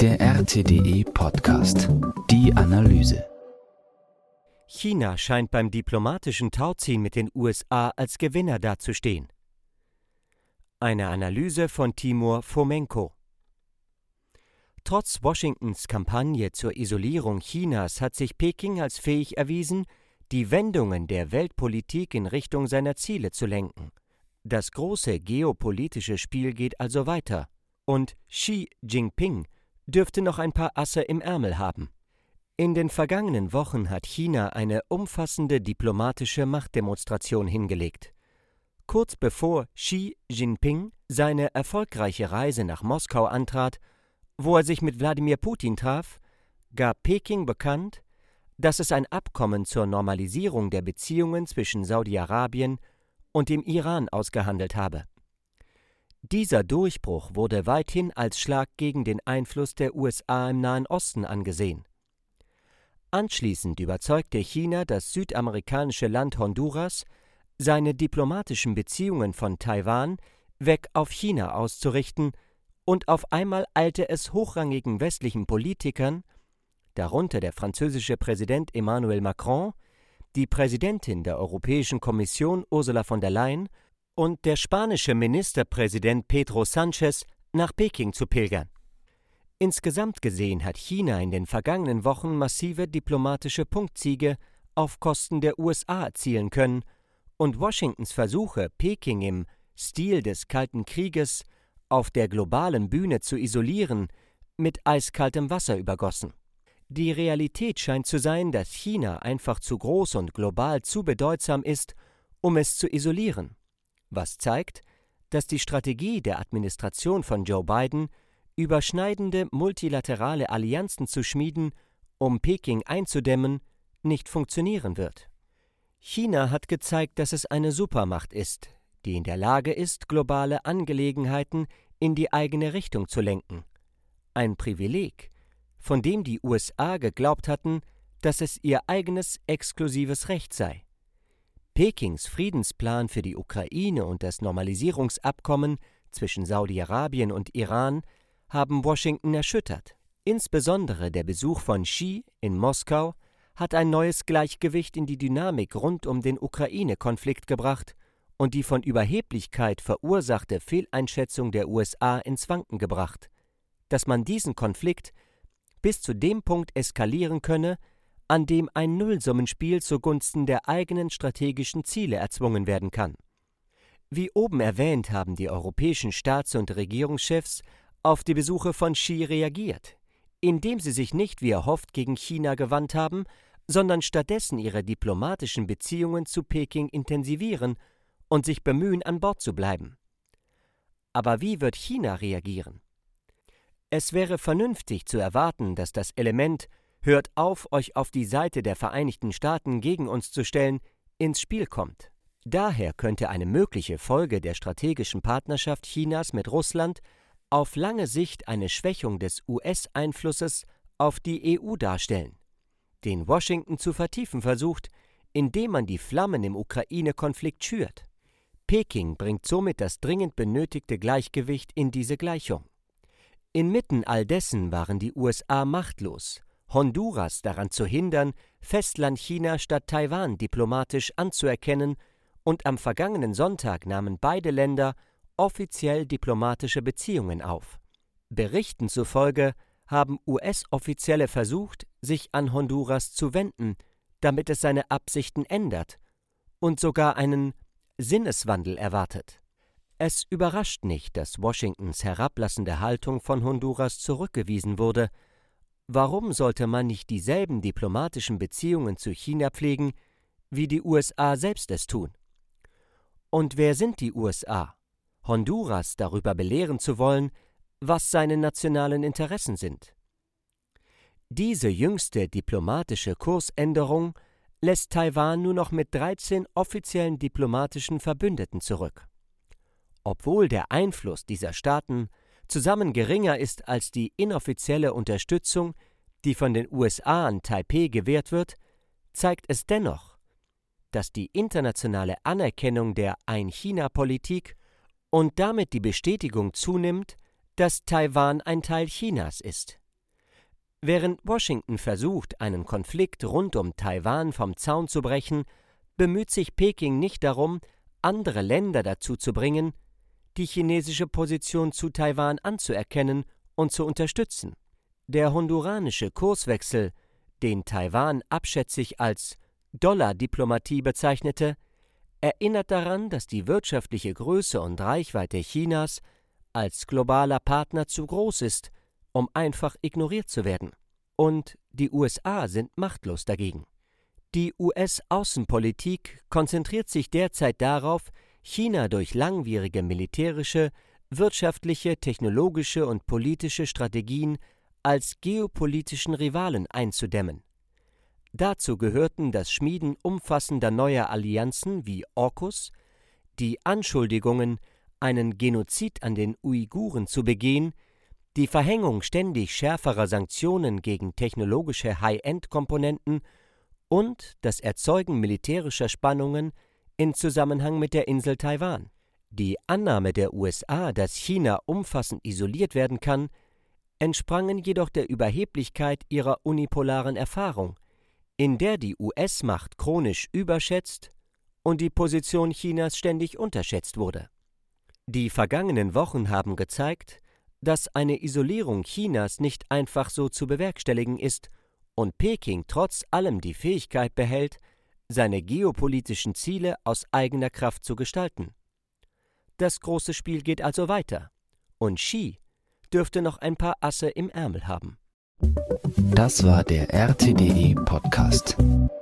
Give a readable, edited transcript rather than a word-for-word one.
Der RTDE Podcast. Die Analyse. China scheint beim diplomatischen Tauziehen mit den USA als Gewinner dazustehen. Eine Analyse von Timur Fomenko. Trotz Washingtons Kampagne zur Isolierung Chinas hat sich Peking als fähig erwiesen, die Wendungen der Weltpolitik in Richtung seiner Ziele zu lenken. Das große geopolitische Spiel geht also weiter, und Xi Jinping dürfte noch ein paar Asse im Ärmel haben. In den vergangenen Wochen hat China eine umfassende diplomatische Machtdemonstration hingelegt. Kurz bevor Xi Jinping seine erfolgreiche Reise nach Moskau antrat, wo er sich mit Wladimir Putin traf, gab Peking bekannt, dass es ein Abkommen zur Normalisierung der Beziehungen zwischen Saudi-Arabien und dem Iran ausgehandelt habe. Dieser Durchbruch wurde weithin als Schlag gegen den Einfluss der USA im Nahen Osten angesehen. Anschließend überzeugte China das südamerikanische Land Honduras, seine diplomatischen Beziehungen von Taiwan weg auf China auszurichten, und auf einmal eilte es hochrangigen westlichen Politikern, darunter der französische Präsident Emmanuel Macron, die Präsidentin der Europäischen Kommission Ursula von der Leyen und der spanische Ministerpräsident Pedro Sánchez, nach Peking zu pilgern. Insgesamt gesehen hat China in den vergangenen Wochen massive diplomatische Punktsiege auf Kosten der USA erzielen können und Washingtons Versuche, Peking im Stil des Kalten Krieges auf der globalen Bühne zu isolieren, mit eiskaltem Wasser übergossen. Die Realität scheint zu sein, dass China einfach zu groß und global zu bedeutsam ist, um es zu isolieren, was zeigt, dass die Strategie der Administration von Joe Biden, überschneidende multilaterale Allianzen zu schmieden, um Peking einzudämmen, nicht funktionieren wird. China hat gezeigt, dass es eine Supermacht ist, die in der Lage ist, globale Angelegenheiten in die eigene Richtung zu lenken. Ein Privileg, von dem die USA geglaubt hatten, dass es ihr eigenes exklusives Recht sei. Pekings Friedensplan für die Ukraine und das Normalisierungsabkommen zwischen Saudi-Arabien und Iran haben Washington erschüttert. Insbesondere der Besuch von Xi in Moskau hat ein neues Gleichgewicht in die Dynamik rund um den Ukraine-Konflikt gebracht und die von Überheblichkeit verursachte Fehleinschätzung der USA ins Wanken gebracht, dass man diesen Konflikt bis zu dem Punkt eskalieren könne, an dem ein Nullsummenspiel zugunsten der eigenen strategischen Ziele erzwungen werden kann. Wie oben erwähnt, haben die europäischen Staats- und Regierungschefs auf die Besuche von Xi reagiert, indem sie sich nicht wie erhofft gegen China gewandt haben, sondern stattdessen ihre diplomatischen Beziehungen zu Peking intensivieren und sich bemühen, an Bord zu bleiben. Aber wie wird China reagieren? Es wäre vernünftig zu erwarten, dass das Element „Hört auf, euch auf die Seite der Vereinigten Staaten gegen uns zu stellen“ ins Spiel kommt. Daher könnte eine mögliche Folge der strategischen Partnerschaft Chinas mit Russland auf lange Sicht eine Schwächung des US-Einflusses auf die EU darstellen, den Washington zu vertiefen versucht, indem man die Flammen im Ukraine-Konflikt schürt. Peking bringt somit das dringend benötigte Gleichgewicht in diese Gleichung. Inmitten all dessen waren die USA machtlos, Honduras daran zu hindern, Festlandchina statt Taiwan diplomatisch anzuerkennen, und am vergangenen Sonntag nahmen beide Länder offiziell diplomatische Beziehungen auf. Berichten zufolge haben US-Offizielle versucht, sich an Honduras zu wenden, damit es seine Absichten ändert, und sogar einen Sinneswandel erwartet. Es überrascht nicht, dass Washingtons herablassende Haltung von Honduras zurückgewiesen wurde. Warum sollte man nicht dieselben diplomatischen Beziehungen zu China pflegen, wie die USA selbst es tun? Und wer sind die USA, Honduras darüber belehren zu wollen, was seine nationalen Interessen sind? Diese jüngste diplomatische Kursänderung lässt Taiwan nur noch mit 13 offiziellen diplomatischen Verbündeten zurück. Obwohl der Einfluss dieser Staaten zusammen geringer ist als die inoffizielle Unterstützung, die von den USA an Taipeh gewährt wird, zeigt es dennoch, dass die internationale Anerkennung der Ein-China-Politik und damit die Bestätigung zunimmt, dass Taiwan ein Teil Chinas ist. Während Washington versucht, einen Konflikt rund um Taiwan vom Zaun zu brechen, bemüht sich Peking nicht darum, andere Länder dazu zu bringen, die chinesische Position zu Taiwan anzuerkennen und zu unterstützen. Der honduranische Kurswechsel, den Taiwan abschätzig als Dollar-Diplomatie bezeichnete, erinnert daran, dass die wirtschaftliche Größe und Reichweite Chinas als globaler Partner zu groß ist, um einfach ignoriert zu werden. Und die USA sind machtlos dagegen. Die US-Außenpolitik konzentriert sich derzeit darauf, China durch langwierige militärische, wirtschaftliche, technologische und politische Strategien als geopolitischen Rivalen einzudämmen. Dazu gehörten das Schmieden umfassender neuer Allianzen wie AUKUS, die Anschuldigungen, einen Genozid an den Uiguren zu begehen, die Verhängung ständig schärferer Sanktionen gegen technologische High-End-Komponenten und das Erzeugen militärischer Spannungen in Zusammenhang mit der Insel Taiwan. Die Annahme der USA, dass China umfassend isoliert werden kann, entsprangen jedoch der Überheblichkeit ihrer unipolaren Erfahrung, in der die US-Macht chronisch überschätzt und die Position Chinas ständig unterschätzt wurde. Die vergangenen Wochen haben gezeigt, dass eine Isolierung Chinas nicht einfach so zu bewerkstelligen ist und Peking trotz allem die Fähigkeit behält, seine geopolitischen Ziele aus eigener Kraft zu gestalten. Das große Spiel geht also weiter und Xi dürfte noch ein paar Asse im Ärmel haben. Das war der RTDE Podcast.